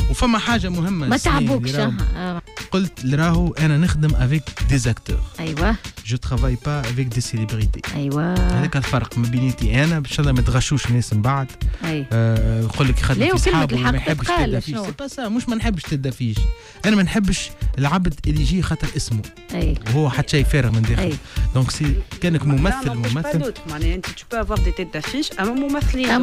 وفما حاجه مهمه ما تعبوكش. قلت راهو انا نخدم افيك دي زاكتور. ايوه جو ترافاي با افيك دي سيليبريتي. ايوه هذاك الفرق ما بينيتي انا باش الله ما تغشوش الناس من بعد. يقول لك يخدم في صحابه وما يحبش تدافيش. سي با سا، مش ما نحبش تدافيش، انا ما نحبش العبد اللي يجي خاطر اسمه وهو حتى شيء فارغ من داخل. دونك سي كانك ممثل معناها انت tu peux avoir des têtes d'affiche اما ممثلين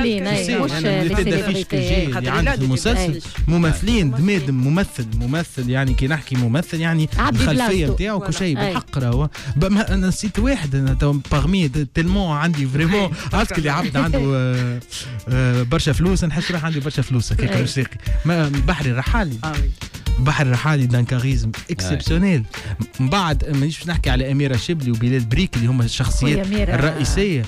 مش لي تيت دافيش اللي عندك المسلسل ممثلين دمادم ممثل يعني كي نحكي ممثل يعني الخلفيه نتاعو كل شيء بالحق. راهو انا نسيت واحد انا باغمي تلمون عندي فريمون عرفت اللي عبد عنده برشا فلوس نحس روح عندي برشا فلوس هكاك موسيقي بحري الرحالي. بحر الرحالي دان كاريزم اكسبسيونيل. من بعد مانيش نحكي على اميره شبلي وبلال بريك اللي هما الشخصيات الرئيسيه.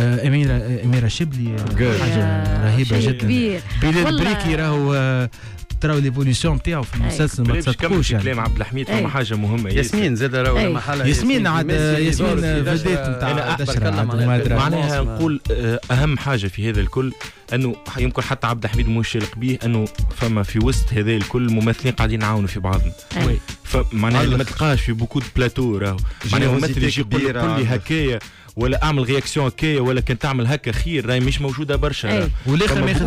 اميره شبلي حاجه رهيبه جدا. بلال بريكي راهو تراو ليفوليسيون نتاعو في المسلسل ما تصدقوش. يعني كلام عبد الحميد فما حاجه مهمه. ياسمين زاد راهو محل ياسمين عاد ياسمين فدات نتاع معناها نقول اهم حاجه في هذا الكل انه يمكن حتى عبد الحميد مش يلق به انه فما في وسط هذا الكل ممثلين قاعدين يعاونوا في بعضنا. فمعناها ما تلقاش في بوكو دو بلاتو راهو معناها ممثل يجي يقول لك كل هكايا ولا اعمل رياكسيون هكايا ولا كان تعمل هكا خير راهي مش موجوده برشا. والاخر ما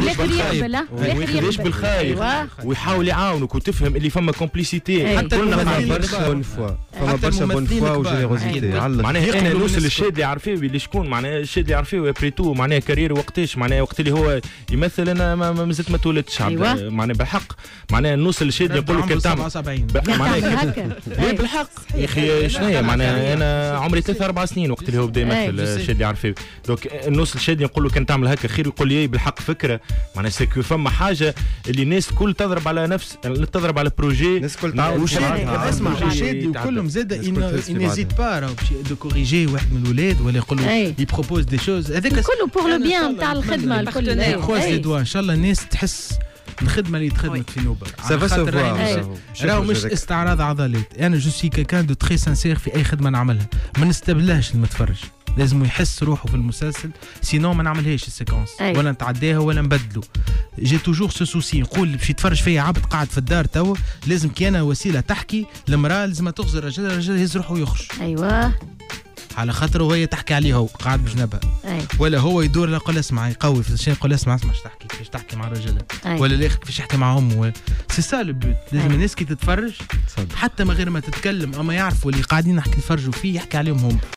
ياخذش بالخايب ويحاول يعاونك وتفهم اللي فما كومبليسيتي. حتى فما برشا بون فوا فما برشا بون فوا وجينيروزيتي. معناها هيك النص الشاد اللي عارفيه اللي شكون معناها الشاد اللي عارفيه ابري تو معناها كارير وقتاش معناها وقت اللي هو يمثل انا ما زلت ما تولدتش معناها بالحق معناها النص الشاد يقول لك كان تعمل معناها بالحق يا اخي شنو معناها انا عمري 3-4 سنين وقت اللي هو بدا يمثل الشاد اللي عارفيه. دونك النص الشاد يقول له كان تعمل هكا خير يقول لي بالحق فكره معناها سكو فما حاجه اللي الناس الكل تضرب على نفس تضرب على بروجي الناس الكل تعاون. اسمع الشادي وكلهم زاد ينزيد با راهو باش دو كوريجي واحد من الولاد ولا يقول له يبروبوز دي شوز هذاك كله بور لو بيان نتاع الخدمه الكل. كروز لي دوا ان شاء الله الناس تحس الخدمه اللي تخدمت في نوبه راهو مش استعراض عضلات. انا جو سي كيكان دو تري سانسير في اي خدمه نعملها ما نستبلهش المتفرج لازم يحس روحه في المسلسل سينو ما نعملهاش السيكونس ولا نتعداها ولا نبدلو. جي توجور سو سوسي نقول باش يتفرج فيا عبد قاعد في الدار توا لازم كي انا وسيله تحكي المراه لازم تغزر الرجل يهز روحه ويخرج. ايوه على خاطر وهي تحكي عليه هو قاعد بجنبها ولا هو يدور يقول اسمع يقوي في الشيء يقول اسمع كيفاش تحكي مع الرجل ولا الاخر كيفاش يحكي مع امه. سي سا لو بوت. لازم الناس كي تتفرج حتى من غير ما تتكلم اما يعرفوا اللي قاعدين نحكي يتفرجوا فيه يحكي عليهم هم.